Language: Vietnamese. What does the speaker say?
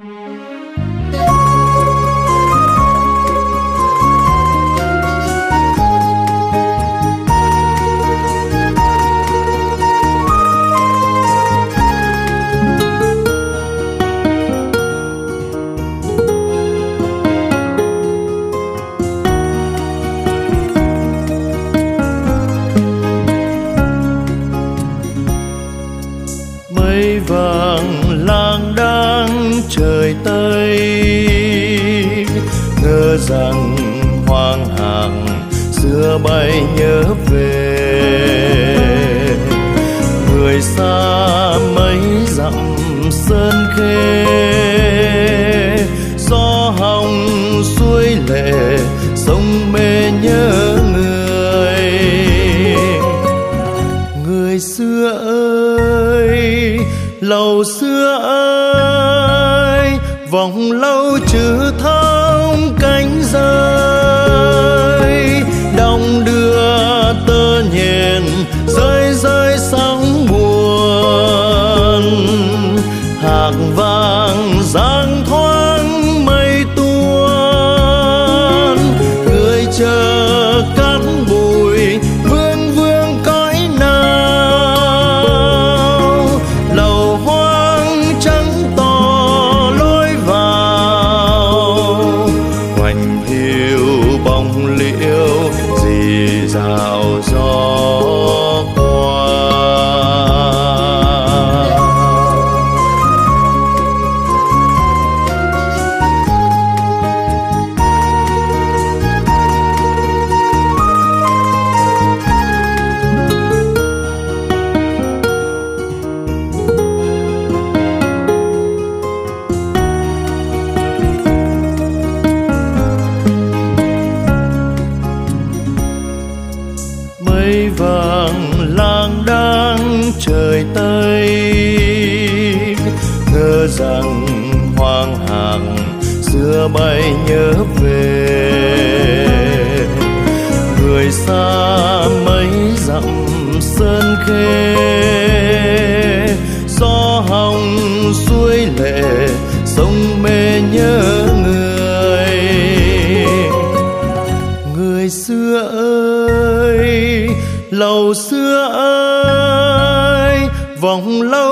Mây vàng lang đang trời Tây, ngỡ rằng hoang hàng xưa bay nhớ về. Người xa mấy dặm sơn khê, gió hồng suối lệ sông mê nhớ người. Người xưa ơi, lầu xưa ơi, vòng lâu chữ thông cánh rơi, đong đưa tơ nhện rơi rơi sóng buồn. Hạc vàng giang thoáng mây tuôn, người chờ cát bụi vương vương cõi nào. Lầu hoang trắng to lối vào, hoành hiu bóng liễu rì rào gió qua. Mây vàng lang đang trời Tây, ngỡ rằng hoang hàng xưa bay nhớ về. Người xa mấy dặm sơn khê, gió hồng suối lệ sông mê nhớ người. Người xưa ơi, lầu xưa ơi, vòng lâu